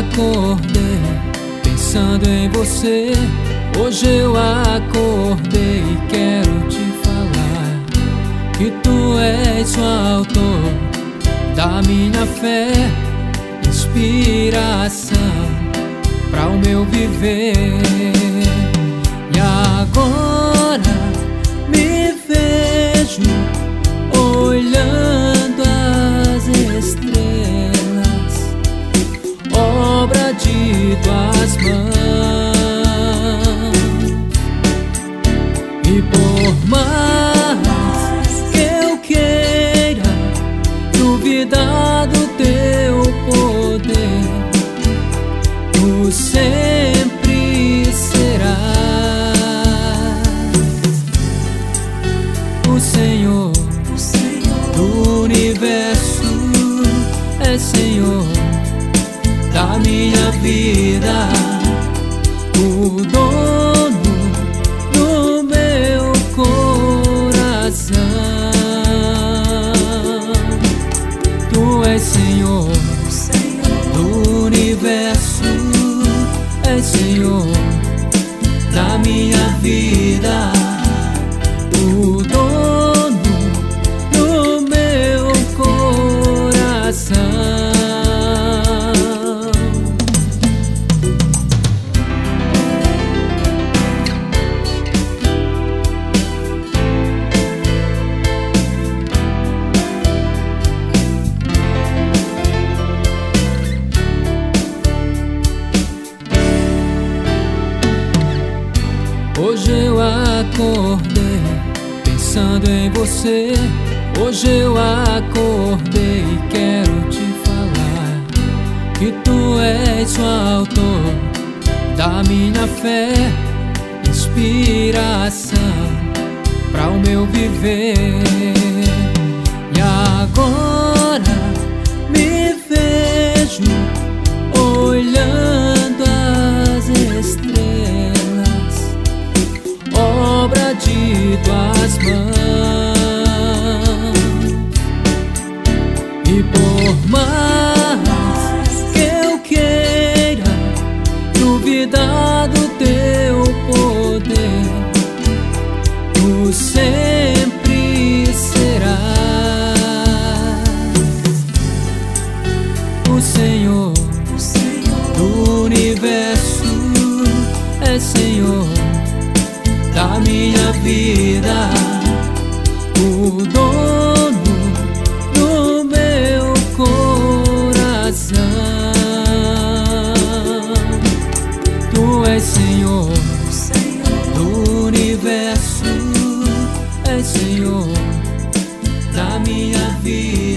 acordei pensando em você. Hoje eu acordei e quero te falar que tu és o autor da minha fé, inspiração para o meu viver. E agora me vejo olhando as estrelas, obra de tuas mãos. E por mais que eu queira duvidar do teu poder, tu sempre serás o Senhor do universo, é Senhor da minha vida, o dono do meu coração. Tu és Senhor do universo, és Senhor da minha vida, o dono do meu coração. Hoje eu acordei pensando em você. Hoje eu acordei e quero te falar que tu és o autor da minha fé, inspiração para o meu viver. E agora me vejo olhando as estrelas, obra de tuas mãos. E por mais que eu queira duvidar do teu poder, tu sempre serás o Senhor do universo, é Senhor da minha vida, o dono do meu coração. Tu és Senhor do universo, és Senhor da minha vida.